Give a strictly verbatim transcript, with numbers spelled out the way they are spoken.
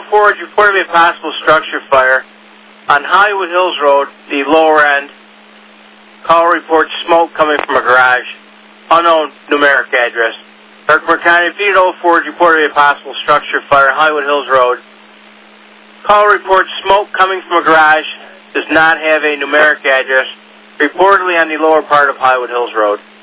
Forge reported a possible structure fire on Hollywood Hills Road, the lower end. Caller reports smoke coming from a garage. Unknown numeric address. Herkimer County P O Forge reported a possible structure fire on Hollywood Hills Road. Caller reports smoke coming from a garage. Does not have a numeric address. Reportedly on the lower part of Hollywood Hills Road.